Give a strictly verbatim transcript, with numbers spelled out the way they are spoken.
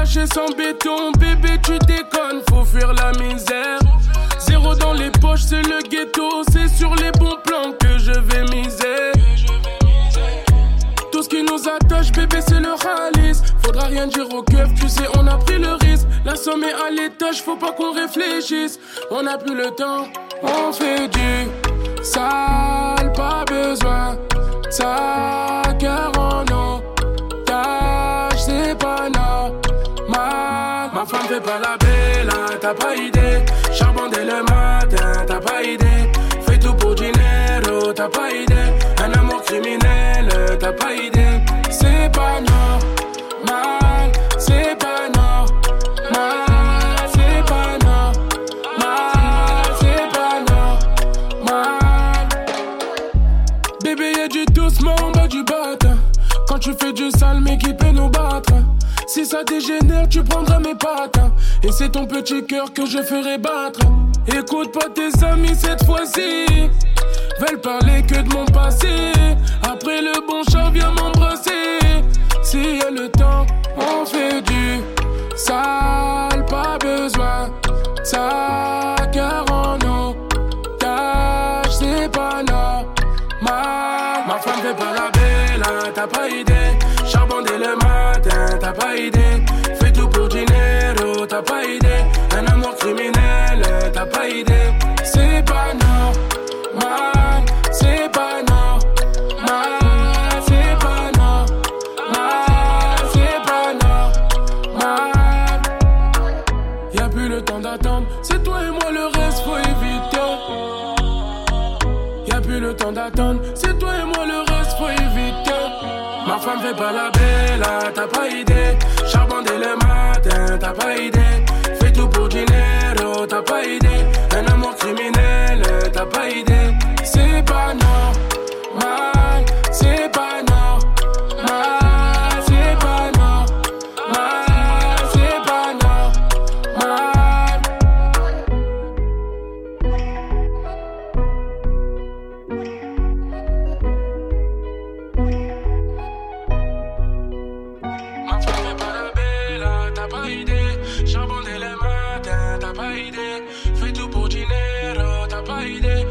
lâché sans béton, bébé tu déconnes, faut fuir la misère. Zéro dans les poches, c'est le ghetto, c'est sur les bons plans que je vais miser. Tout ce qui nous attache, bébé, c'est le ralice. Faudra rien dire au keuf, tu sais, on a pris le risque. La somme est à l'étage, faut pas qu'on réfléchisse. On a plus le temps, on fait du sale, pas besoin. Ça, cœur en otage, c'est pas normal. Ma femme fait pas la belle, hein, t'as pas idée. Charbon dès le matin, t'as pas idée. Fais tout pour dinero, t'as pas idée. Un amour criminel, t'as pas idée. C'est pas normal, c'est pas normal. C'est pas normal, c'est pas normal. Bébé y'a du doucement en bas du bâton. Quand tu fais du sale mais qui peut nous battre. Si ça dégénère tu prendras mes pattes. Et c'est ton petit cœur que je ferai battre. Écoute pas tes amis cette fois-ci. Veulent parler que de mon passé. Après le bon chat viens m'embrasser. S'il y a le temps on fait du sale. Pas besoin ça, cœur en otage. C'est pas normal. Ma femme fait pas la belle, hein, t'as pas idée. Charbon dès le matin, t'as pas idée. Fais tout pour dinero, t'as pas idée. Un amour criminel, t'as pas idée. C'est pas normal, c'est pas normal. C'est pas normal, c'est pas normal. Y'a plus le temps d'attendre, c'est toi et moi le reste faut éviter. Y'a plus le temps d'attendre, c'est toi et moi le reste faut éviter. Ma femme fait pas la belle, hein, t'as pas idée. Charbon dès le matin, t'as pas idée. Fais tout pour dinero, t'as pas idée. Un amour criminel, t'as pas idée. C'est pas normal, c'est pas normal. C'est pas normal, c'est pas normal. Ma femme fait pas la belle, hein, t'as pas idée. Charbon dès le matin, t'as pas idée. Fais tout pour dinero, t'as pas idée.